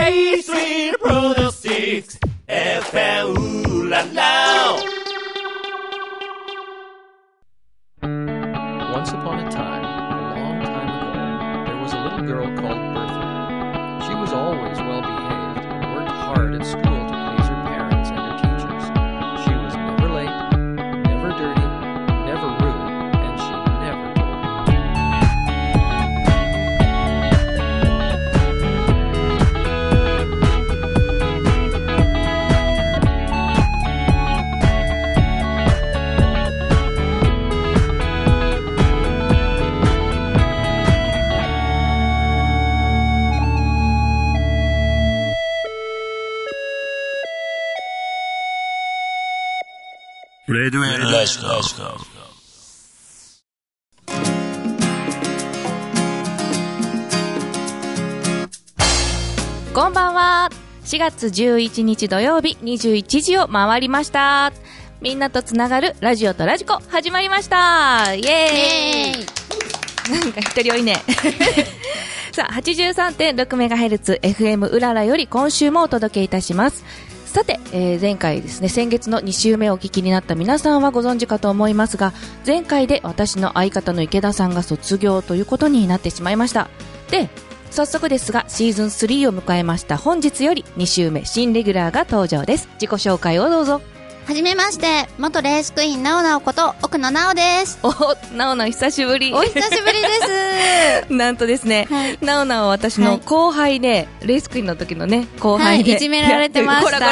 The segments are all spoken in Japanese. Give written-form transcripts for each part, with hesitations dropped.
K Street Products FM ララ Once upon a time, a long time ago, there was a little girl called Bertha. She was always well behaved and worked hard at school to please her parents and her teachers. She was never late, never dirty, never rude, and she never told レディオエルラジコ。 こんばんは。4月11日土曜日21時を回りました。みんなとつながるラジオとラジコ始まりました。イエーイ。なんか一人多いね。さあ 83.6MHz FM うららより今週もお届けいたします。さて、前回ですね、先月の2週目をお聞きになった皆さんはご存知かと思いますが、前回で私の相方の池田さんが卒業ということになってしまいました。で、早速ですがシーズン3を迎えました本日より2週目新レギュラーが登場です。自己紹介をどうぞ。 はじめまして、元レースクイーンなおなおこと奥野なおです。 お、なおなお久しぶり。 お久しぶりです。 なんとですね、 はい、 なおなお私の後輩で、レースクイーンの時のね後輩で、 はい、いじめられてました。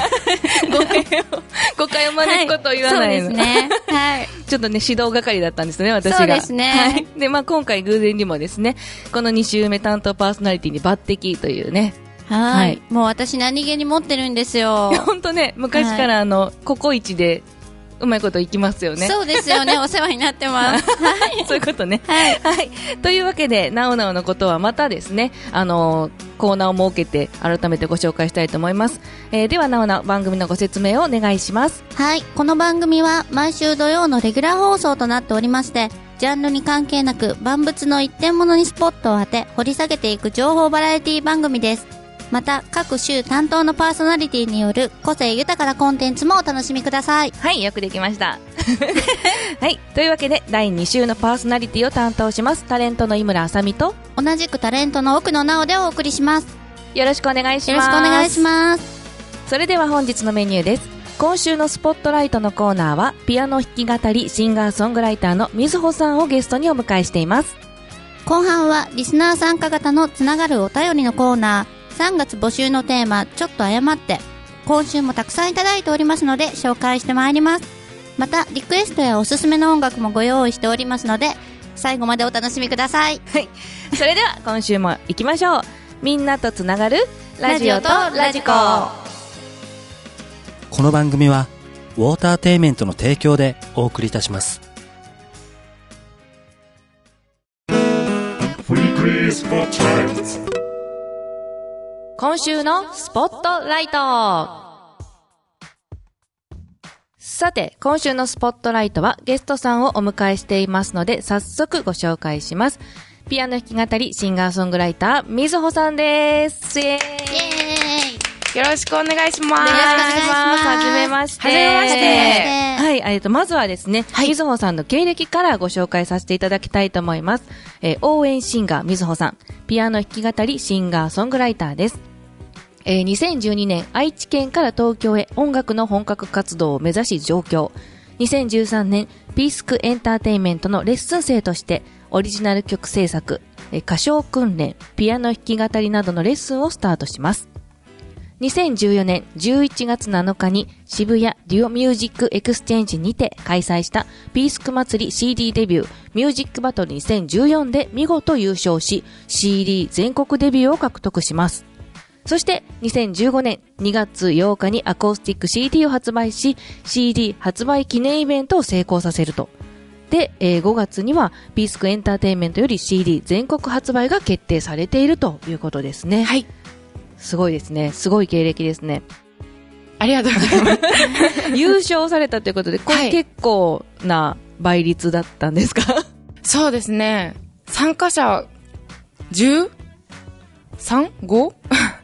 誤解を招くことを言わないの、 はい、そうですね、はい、 ちょっとね指導係だったんですね、私が。 そうですね、 はい、で、今回偶然にもですね、この2週目担当パーソナリティに抜擢というね。 はい、もう私何気に持ってるんですよ。 本当ね、昔からココイチでうまいこといきますよね。 そうですよね、お世話になってます。はい、 そういうことね。 はい、 はい。というわけで、なおなおのことはまたですね、コーナーを設けて改めてご紹介したいと思います。では、なおなお番組のご説明をお願いします。 はい、この番組は毎週土曜のレギュラー放送となっておりまして、ジャンルに関係なく万物の一点物にスポットを当て掘り下げていく情報バラエティ番組です。また各週担当のパーソナリティによる個性豊かなコンテンツもお楽しみください。 はい、よくできましたはい、というわけで第2週のパーソナリティを担当しますタレントの井村あさみと同じくタレントの奥野なおでお送りします。 よろしくお願いします。 よろしくお願いします。 それでは本日のメニューです。今週のスポットライトのコーナーはピアノ弾き語りシンガーソングライターのみずほさんをゲストにお迎えしています。 後半はリスナー参加型のつながるお便りのコーナー、3月募集のテーマ、ちょっと謝って、今週もたくさんいただいておりますので紹介してまいります。またリクエストやおすすめの音楽もご用意しておりますので最後までお楽しみください。 はい、それでは今週も行きましょう。みんなとつながるラジオとラジコ。 この番組はウォーターテイメントの提供でお送りいたします。 今週のスポットライト。さて、今週のスポットライトはゲストさんをお迎えしていますので早速ご紹介します。ピアノ弾き語りシンガーソングライターみずほさんです。イエーイ。 よろしくお願いします。 よろしくお願いします。はじめまして。 はじめまして。 はい、まずはですね、みずほさんの経歴からご紹介させていただきたいと思います。応援シンガーみずほさん、ピアノ弾き語りシンガーソングライターです。2012年愛知県から東京へ音楽の本格活動を目指し上京。2013年ピースクエンターテインメントのレッスン生としてオリジナル曲制作、歌唱訓練、ピアノ弾き語りなどのレッスンをスタートします。2014年11月7日に渋谷デュオミュージックエクスチェンジにて開催したピースク祭り CD デビューミュージックバトル2014で見事優勝し CD 全国デビューを獲得します。そして2015年2月8日にアコースティック CD を発売し CD 発売記念イベントを成功させると。で、5月にはピースクエンターテインメントより CD 全国発売が決定されているということですね。 はい。 すごいですね。すごい経歴ですね。 ありがとうございます。 優勝されたということで、これ結構な倍率だったんですか？ そうですね。参加者 13?5?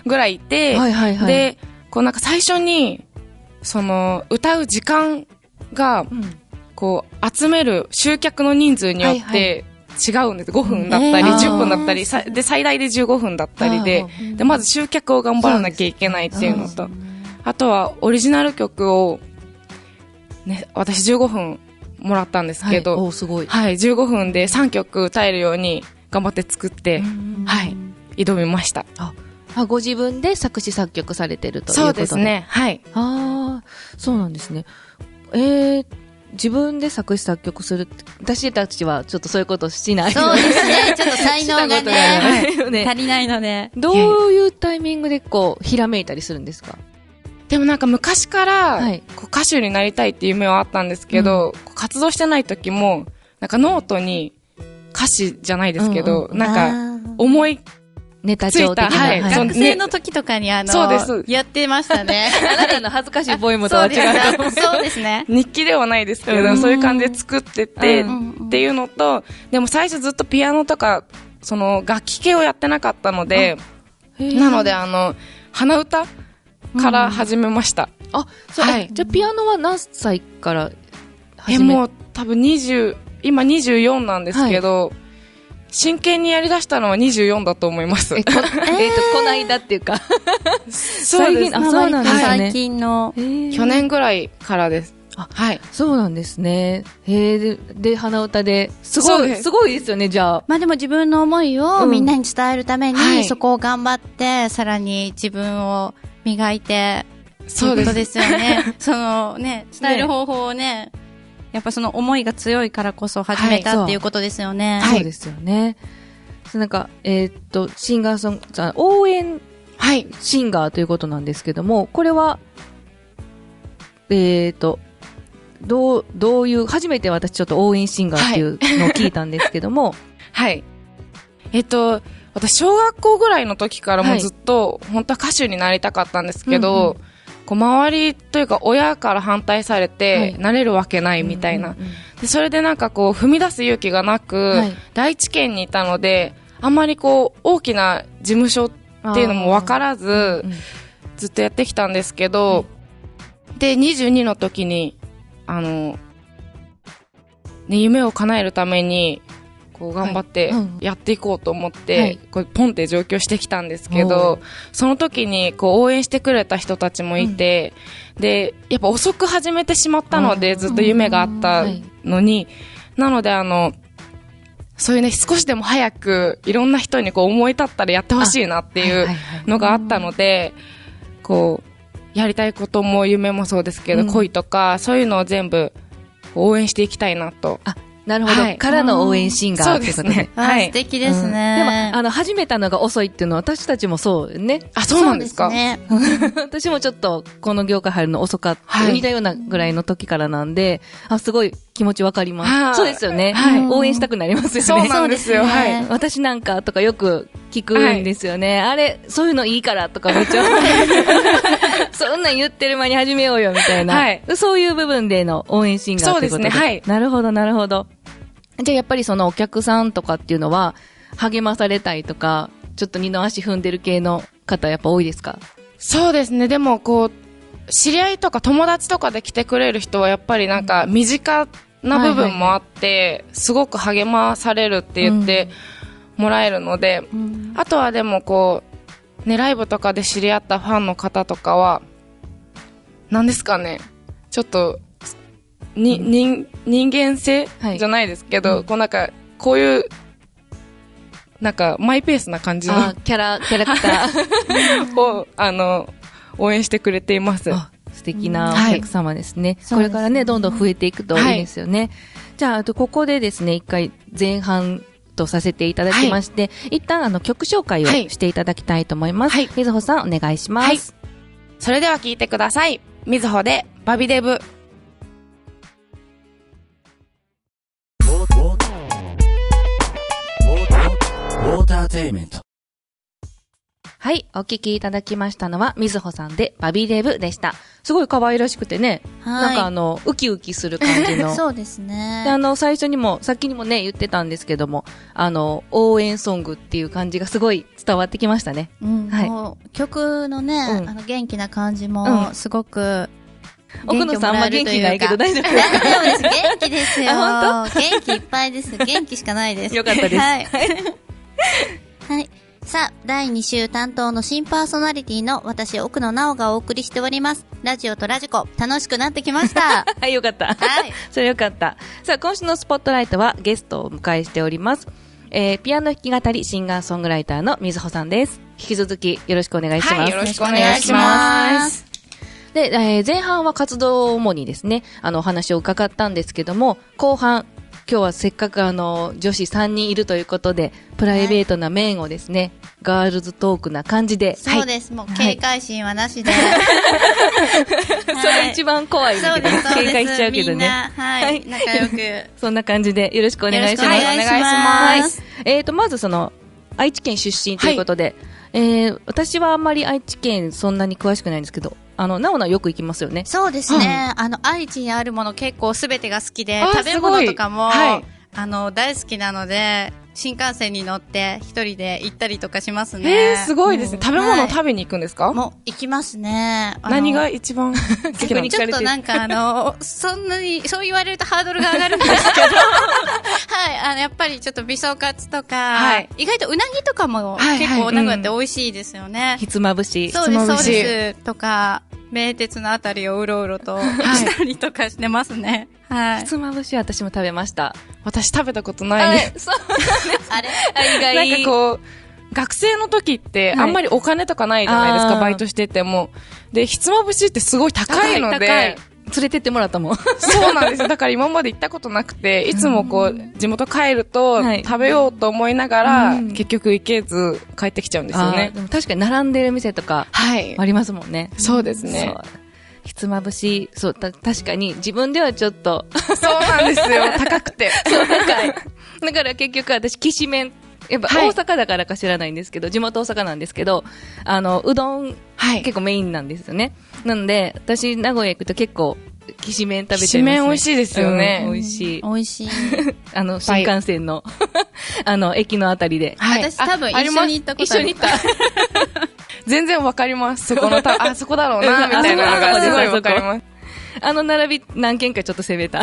ぐらいいて、 はいはいはい。 で、こうなんか最初に、歌う時間が、こう、集める集客の人数によって違うんです。5分だったり、10分だったり、で、最大で15分だったりで、まず集客を頑張らなきゃいけないっていうのと、あとはオリジナル曲を、ね、私15分もらったんですけど、 すごい。 はい、15分で3曲歌えるように頑張って作って、はい、挑みました。 ご自分で作詞作曲されてるということで。 そうですね、はい。 そうなんですね。自分で作詞作曲するって、私たちはちょっとそういうことしないので。 そうですね。ちょっと才能がね、足りないので。 どういうタイミングでこう、ひらめいたりするんですか？ でもなんか昔から、こう歌手になりたいっていう夢はあったんですけど、活動してない時も、なんかノートに歌詞じゃないですけど、なんか思いネタ帳的な。 はい。学生の時とかにそうです。 やってましたね。 あなたの恥ずかしいポエムとは違う。 そうですね。 日記ではないですけど、そういう感じで作ってて、っていうのと、でも最初ずっとピアノとか、楽器系をやってなかったので、なので鼻歌から始めました。 そう。じゃあピアノは何歳から始め？ もう多分今24なんですけど、真剣にやり出したのは24だと思います。 こないだっていうか。 そうです。 そうなんですね。 最近の。 去年ぐらいからです。はい。 そうなんですね。で、鼻歌で、すごいですよね、じゃあ。 まあでも自分の思いをみんなに伝えるために、そこを頑張って、さらに自分を磨いて、そういうことですよね。伝える方法をね、やっぱその思いが強いからこそ始めたっていうことですよね。 そうですよね。なんか、シンガーソング、応援シンガーということなんですけども、これは、どういう、初めて私ちょっと応援シンガーっていうのを聞いたんですけども、 はい。私小学校ぐらいの時からもずっと、本当は歌手になりたかったんですけど、こう周りというか親から反対されて、なれるわけないみたいな。で、それでなんかこう踏み出す勇気がなく、第一県にいたので、あんまりこう大きな事務所っていうのも分からず、ずっとやってきたんですけど、で、22の時に、夢を叶えるために、こう頑張ってやっていこうと思って、こうポンって上京してきたんですけど、その時にこう応援してくれた人たちもいて、で、やっぱ遅く始めてしまったので、ずっと夢があったのに、なのでそういうね、少しでも早くいろんな人にこう思い立ったらやってほしいなっていうのがあったので、こう、やりたいことも夢もそうですけど、恋とか、そういうのを全部応援していきたいなと。 なるほど。からの応援シンガーってことで。 そうですね。 はい。素敵ですね。 でも、始めたのが遅いっていうのは私たちもそうね。 そうなんですか？ ね。 私もちょっと、この業界入るの遅かった、似たようなぐらいの時からなんで、すごい気持ちわかります。そうですよね。応援したくなりますよね。 そうなんですよ。はい。 私なんかとかよく聞くんですよね。あれ、そういうのいいからとかめっちゃ、そんなん言ってる間に始めようよみたいな。そういう部分での応援シンガーってことで。 そうですね。はい。 なるほど、なるほど。じゃあやっぱりそのお客さんとかっていうのは励まされたいとか、ちょっと二の足踏んでる系の方やっぱ多いですか？ そうですね。でもこう、知り合いとか友達とかで来てくれる人はやっぱりなんか身近な部分もあって、すごく励まされるって言ってもらえるので、あとはでもこう、ね、ライブとかで知り合ったファンの方とかは、何ですかね、ちょっと、人間性じゃないですけど、こうなんか、こういう、なんか、マイペースな感じのキャラクターを、応援してくれています。 素敵なお客様ですね。これからね、どんどん増えていくといいですよね。じゃあ、ここでですね、一回前半とさせていただきまして、一旦曲紹介をしていただきたいと思います。みずほさん、お願いします。 それでは聞いてください。みずほで、バビデブ。 ウォーターテイメント。 はい、お聞きいただきましたのは、みずほさんでバビデブでした。すごい可愛らしくてね、 はいなんかウキウキする感じの。 そうですね。 で、最初にも、先にもね、言ってたんですけども、応援ソングっていう感じがすごい伝わってきましたね。 うん、 はいもう曲のね、 うん元気な感じうも、 んすごく、 奥野さんあんま元気ないけど大丈夫ですか？ 大丈夫です。元気ですよ。 あ元気いっぱいです。元気しかないです。 よかったですはい。はい。さあ、第2週担当の新パーソナリティの私、奥野直がお送りしております。ラジオとラジコ、楽しくなってきました。 はい、よかった。 はい。 それよかった。さあ、今週のスポットライトはゲストをお迎えしております。ピアノ弾き語りシンガーソングライターのみずほさんです。引き続きよろしくお願いします。 はい、よろしくお願いします。 で、前半は活動を主にですね、お話を伺ったんですけども、後半、今日はせっかく女子3人いるということで、プライベートな面をですね、ガールズトークな感じで。 そうです。もう警戒心はなしで。 それ一番怖いんだけどね。警戒しちゃうけどね。 みんな、はい。仲良く。 そんな感じでよろしくお願いします。 よろしくお願いします。 はい。まず愛知県出身ということで、私はあんまり愛知県そんなに詳しくないんですけど、なおなよく行きますよね。 そうですね。愛知にあるもの結構すべてが好きで、食べ物とかも、 はい、 大好きなので、新幹線に乗って一人で行ったりとかしますね。 すごいですね。食べ物を食べに行くんですか？ もう行きますね。 何が一番好きなの？ ちょっとなんかそんなに、そう言われるとハードルが上がるんですけど、はい、やっぱりちょっと味噌カツとか、はい、意外とうなぎとかも結構名古屋って美味しいですよね。 ひつまぶし。 そうです、そうです。とか、名鉄のあたりをうろうろとしたりとかしてますね。はい。 ひつまぶしは私も食べました。 私食べたことないです。 そうなんです。 あれ意外なんかこう、学生の時ってあんまりお金とかないじゃないですか、バイトしてても。で、ひつまぶしってすごい高いので、 連れてってもらったもん。 そうなんですよ。だから今まで行ったことなくて、いつもこう、地元帰ると食べようと思いながら、結局行けず帰ってきちゃうんですよね。 でも確かに並んでる店とか、ありますもんね。 そうですね。 ひつまぶし、そう、確かに自分ではちょっと。 そうなんですよ。高くて。 そう、高い。だから結局私、きしめん、やっぱ大阪だからか知らないんですけど、地元大阪なんですけど、うどん、結構メインなんですよね。なので、私、名古屋行くと結構、きしめん食べてますね。きしめん美味しいですよね。 美味しい。 美味しい。 新幹線の、駅のあたりで。 私多分一緒に行ったことある。 一緒に行った。 全然わかります。そこのそこだろうな、みたいなのがすごいわかります。 並び何件かちょっと攻めた。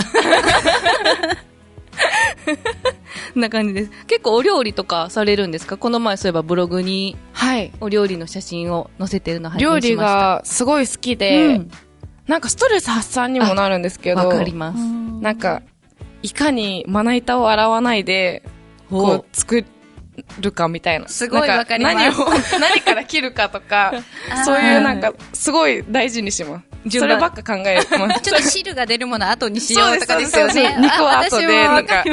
な感じです。結構お料理とかされるんですか？この前そういえばブログに、お料理の写真を載せてるの拝見しました。 料理がすごい好きで、なんかストレス発散にもなるんですけど、 わかります。 なんか、いかにまな板を洗わないで、こう作るかみたいな。 すごいわかります。 何から切るかとか、そういうなんか、すごい大事にします。そればっか考えます。 ちょっと汁が出るもの後にしようとかですよね。 肉は後で、とか。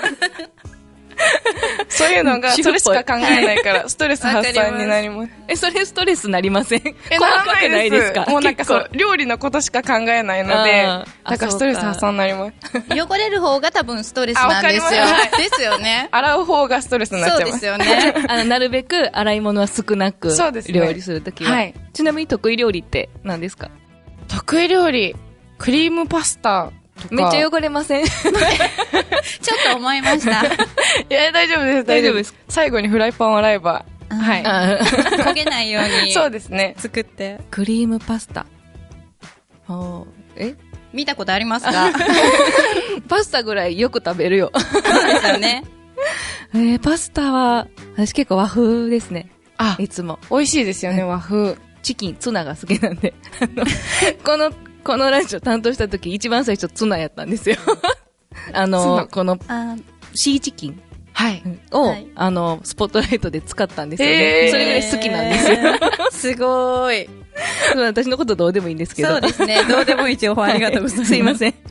そういうのが、それしか考えないから、ストレス発散になります。 それストレスなりません？ ならないですか？もうなんかそう、料理のことしか考えないので、だからストレス発散になります。 汚れる方が多分ストレスなんですよ。ですよね。 洗う方がストレスになっちゃいます。 そうですよね。 なるべく洗い物は少なく、料理するときは。ちなみに得意料理って何ですか？ 得意料理、クリームパスタ。 めっちゃ汚れません？ちょっと思いました。 いや、大丈夫です、大丈夫です。最後にフライパンを洗えば、はい。 焦げないように。 そうですね。 作って。 クリームパスタ。 見たことありますか？ パスタぐらいよく食べるよ。 そうですよね。 パスタは、私結構和風ですね。いつも。 美味しいですよね、和風。 チキン、ツナが好きなんで。このラジオ担当した時一番最初ツナやったんですよ。この、シーチキンを、スポットライトで使ったんですよね。それぐらい好きなんですよ。 すごーい。 私のことどうでもいいんですけど。 そうですね。どうでもいい情報ありがとうございます。 すいません。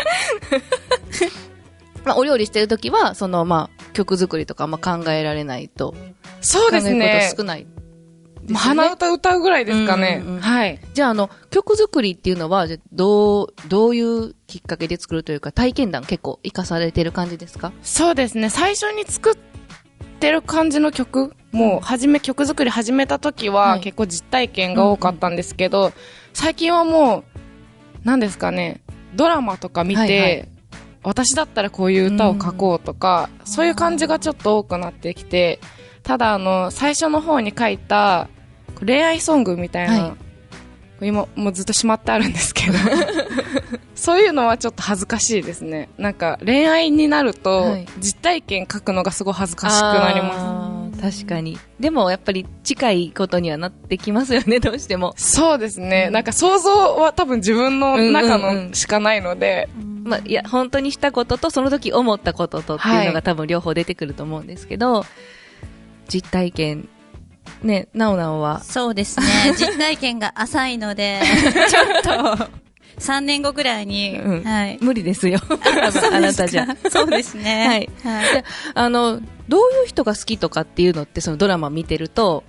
お料理してる時は、曲作りとか考えられないと。 そうですね。 考えること少ない。 鼻歌歌うぐらいですかね。はい。 じゃあ曲作りっていうのは、どういうきっかけで作るというか、体験談結構活かされてる感じですか？ そうですね。最初に作っってる感じの曲、もう曲作り始めた時は結構実体験が多かったんですけど、最近はもう、何ですかね、ドラマとか見て、私だったらこういう歌を書こうとか、そういう感じがちょっと多くなってきて、ただ最初の方に書いた恋愛ソングみたいな、今もうずっとしまってあるんですけどそういうのはちょっと恥ずかしいですね。なんか恋愛になると、実体験書くのがすごい恥ずかしくなります。 確かに。でもやっぱり近いことにはなってきますよね、どうしても。 そうですね。なんか想像は多分自分の中のしかないので、 まあ、いや本当にしたこととその時思ったこととっていうのが多分両方出てくると思うんですけど、実体験ね、なおなおは。 そうですね。実体験が浅いので、ちょっと、3年後ぐらいに、 無理ですよ。あなたじゃ。 そうですね。 はい。どういう人が好きとかっていうのって、そのドラマ見てると、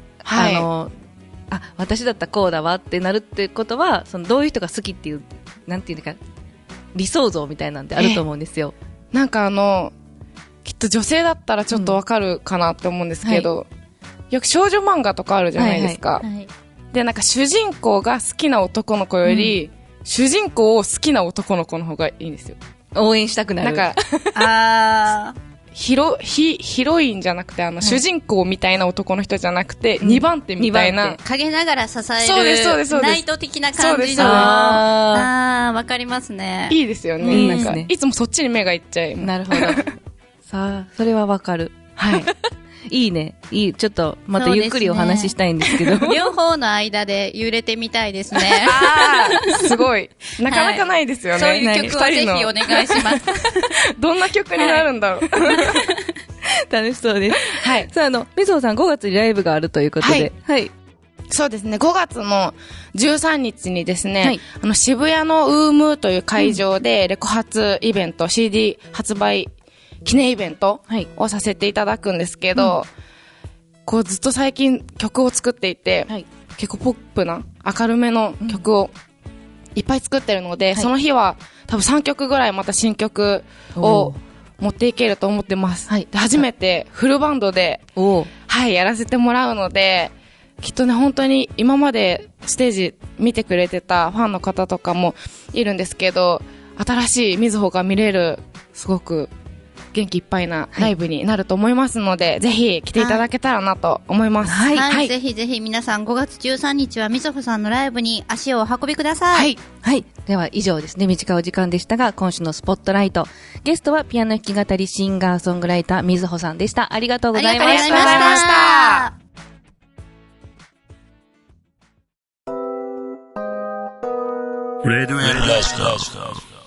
私だったらこうだわってなるってことは、そのどういう人が好きっていう、なんていうか、理想像みたいなんてあると思うんですよ。 なんかきっと女性だったらちょっとわかるかなって思うんですけど、よく少女漫画とかあるじゃないですか。で、なんか主人公が好きな男の子より、主人公を好きな男の子の方がいいんですよ。 応援したくなる。 なんか、ヒロインじゃなくて、主人公みたいな男の人じゃなくて、2番手みたいな。 陰ながら支える。 そうです、そうです、そうです。 ナイト的な感じの。わかりますね。 いいですよね。なんか、いつもそっちに目がいっちゃい。 なるほど。さあ、それはわかる。 はい。 いいね。いい。ちょっと、またゆっくりお話ししたいんですけど。 両方の間で揺れてみたいですね。 すごい。なかなかないですよね。 そういう曲はぜひお願いします。 どんな曲になるんだろう。 楽しそうです。 はい。 さあ、みぞさん5月にライブがあるということで。はい。 そうですね。5月の13日にですね、渋谷のウームという会場でレコ発イベント、CD 発売記念イベントをさせていただくんですけど、こうずっと最近曲を作っていて、結構ポップな明るめの曲をいっぱい作ってるので、その日は多分3曲ぐらいまた新曲を持っていけると思ってます。で初めてフルバンドで、やらせてもらうので、きっとね、本当に今までステージ見てくれてたファンの方とかもいるんですけど、新しいみずほが見れる、すごく元気いっぱいなライブになると思いますので、ぜひ来ていただけたらなと思います。 ぜひぜひ皆さん5月13日はみずほさんのライブに足をお運びください。 では以上ですね、短いお時間でしたが、今週のスポットライト。ゲストはピアノ弾き語りシンガーソングライターみずほさんでした。ありがとうございました。 ありがとうございました。 レディオラジオ。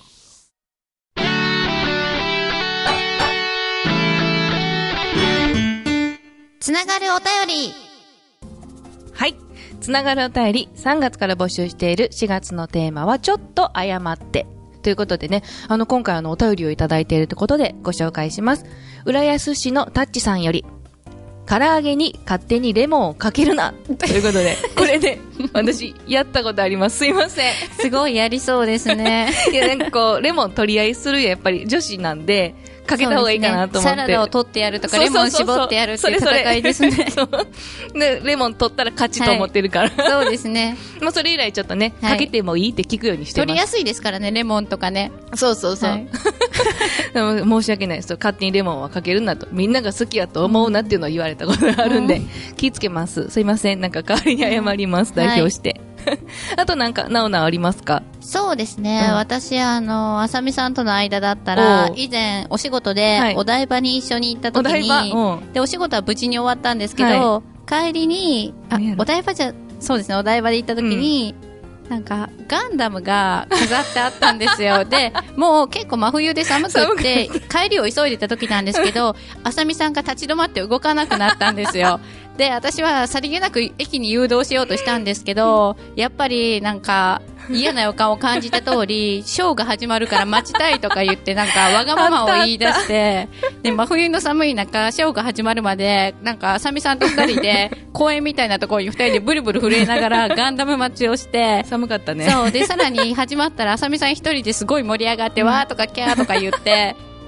つながるお便り。 はい。つながるお便り、3月から募集している4月のテーマは、ちょっと謝って。ということでね、今回お便りをいただいているということでご紹介します。浦安市のタッチさんより、唐揚げに勝手にレモンをかけるなということで、これね、私、やったことあります。すいません。 すごいやりそうですね。 いや、なんかこう、レモン取り合いするやっぱり女子なんで、かけた方がいいかなと思って。 サラダを取ってやるとか、レモン絞ってやるっていう戦いですね。 で、レモン取ったら勝ちと思ってるから。 そうですね。 まあ、それ以来ちょっとね、かけてもいいって聞くようにしてます。 取りやすいですからね、レモンとかね。 そう。でも申し訳ないです。勝手にレモンはかけるなと。みんなが好きやと思うなっていうのを言われたことがあるんで、気ぃつけます。すいません。なんか代わりに謝ります。代表して。あとなんか、なおなおありますか？ そうですね。私、あさみさんとの間だったら、以前、お仕事で、お台場に一緒に行った時に、で、お仕事は無事に終わったんですけど、帰りに、お台場そうですね、お台場で行った時に、なんか、ガンダムが飾ってあったんですよ。で、もう結構真冬で寒くって、帰りを急いでた時なんですけど、あさみさんが立ち止まって動かなくなったんですよ。で、私はさりげなく駅に誘導しようとしたんですけど、やっぱりなんか嫌な予感を感じた通り、ショーが始まるから待ちたいとか言ってなんかわがままを言い出して、で、真冬の寒い中、ショーが始まるまで、なんかあさみさんと二人で公園みたいなところに二人でブルブル震えながらガンダム待ちをして、 寒かったね。 そう。で、さらに始まったらあさみさん一人ですごい盛り上がって、わーとかキャーとか言って、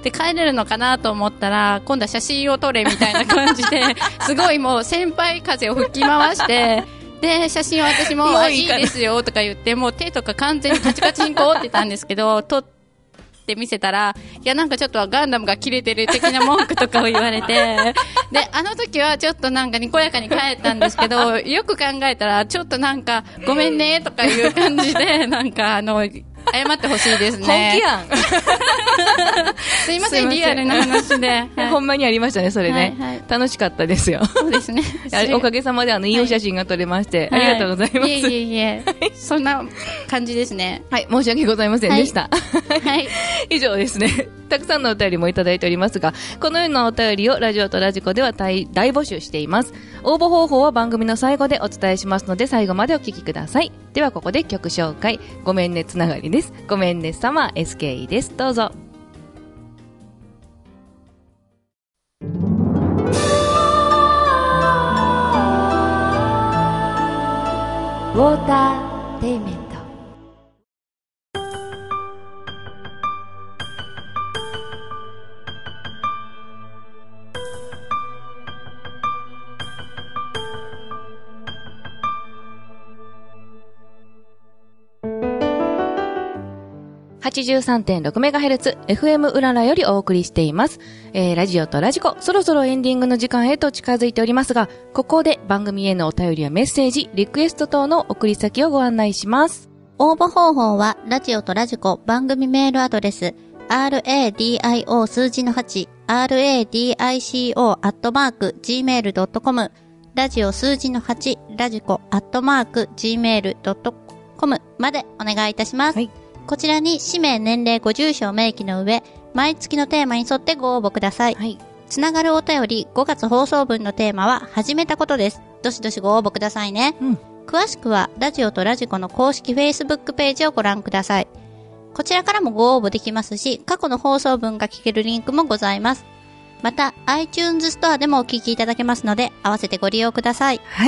で、帰れるのかなと思ったら、今度は写真を撮れみたいな感じで、すごいもう先輩風を吹き回して、で、写真を私も、いいですよとか言って、もう手とか完全にカチカチに凍ってたんですけど、撮って見せたら、いやなんかちょっとガンダムが切れてる的な文句とかを言われて、で、あの時はちょっとなんかにこやかに帰ったんですけど、よく考えたら、ちょっとなんか、ごめんねとかいう感じで、なんか謝ってほしいですね。 本気やん。 すいません、リアルな話で。 はい、ほんまにありましたね、それね。はいはい、楽しかったですよ。 そうですね。 おかげさまでいいお写真が撮れまして、はい、ありがとうございます。 いえいえ。そんな感じですね。 はい、申し訳ございませんでした。 はい。 以上ですね。たくさんのお便りもいただいておりますが、このようなお便りをラジオとラジコでは大募集しています。応募方法は番組の最後でお伝えしますので、最後までお聞きください。ではここで曲紹介。ごめんねつながりです。ごめんね様 SKE です。どうぞ。 ウォーターテイメント。 83.6MHz FM うららよりお送りしています。ラジオとラジコ、そろそろエンディングの時間へと近づいておりますが、ここで番組へのお便りやメッセージ、リクエスト等の送り先をご案内します。 応募方法は、ラジオとラジコ番組メールアドレス、radio 数字の8、radico@gmail.com、ラジオ数字の8、ラジコ@gmail.com までお願いいたします。はい、こちらに氏名、年齢、ご住所を明記の上、毎月のテーマに沿ってご応募ください。はい、つながるお便り、5月放送分のテーマは、始めたことです。どしどしご応募くださいね。詳しくは、ラジオとラジコの公式 Facebook ページをご覧ください。こちらからもご応募できますし、過去の放送分が聞けるリンクもございます。また、iTunes ストアでもお聞きいただけますので、合わせてご利用ください。 はい。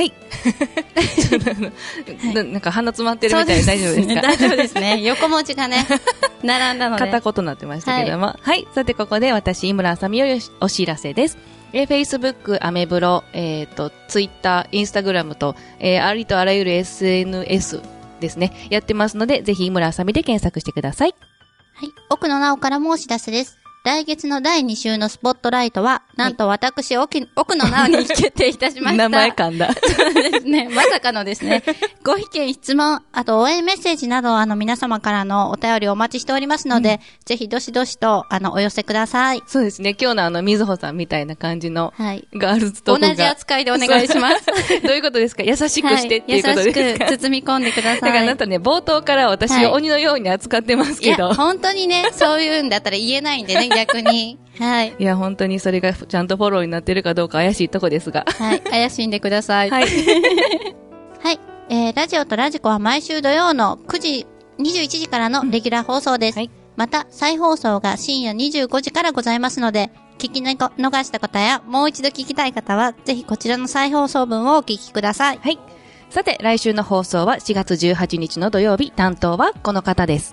なんか鼻詰まってるみたいで大丈夫ですか？ 大丈夫ですね。横文字がね、並んだので。 片言になってましたけども。はい。さて、ここで私、井村あさみよりお知らせです。Facebook、アメブロ、Twitter、Instagram と、ありとあらゆる SNS ですね。やってますので、ぜひ井村あさみで検索してください。 はい。奥野直からもお知らせです。来月の第2週のスポットライトは、なんと私、奥野直に決定いたしました。 名前噛んだ。 そうですね。まさかのですね。ご意見、質問、あと応援メッセージなど、皆様からのお便りをお待ちしておりますので、ぜひどしどしと、お寄せください。 そうですね。今日のみずほさんみたいな感じの、ガールズトークが。 同じ扱いでお願いします。 どういうことですか？優しくしてっていうことですか？ 優しく包み込んでください。 だからあなたね、冒頭から私を鬼のように扱ってますけど。 いや、本当にね、そういうんだったら言えないんでね、逆に。はい。 いや、本当にそれがちゃんとフォローになってるかどうか怪しいとこですが。 はい。怪しんでください。はい。はい。ラジオとラジコは毎週土曜の21時からのレギュラー放送です。はい。また、再放送が深夜25時からございますので、聞き逃した方や、もう一度聞きたい方は、ぜひこちらの再放送分をお聞きください。 はい。さて、来週の放送は4月18日の土曜日、担当はこの方です。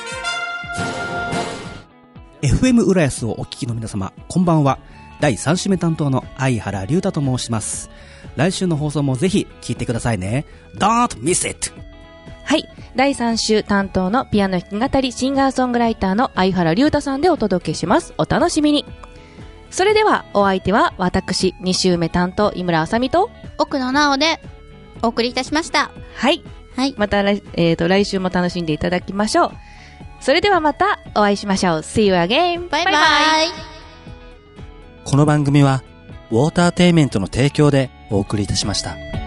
FM 浦安をお聞きの皆様、こんばんは。第3週目担当の相原龍太と申します。来週の放送もぜひ聞いてくださいね。Don't miss it! はい。第3週担当のピアノ弾き語りシンガーソングライターの相原龍太さんでお届けします。お楽しみに。それでは、お相手は私、2週目担当、井村あさみと、 奥野直でお送りいたしました。 はい。はい。また来週も楽しんでいただきましょう。それではまたお会いしましょう。See you again! バイバイ。 この番組はウォーターテイメントの提供でお送りいたしました。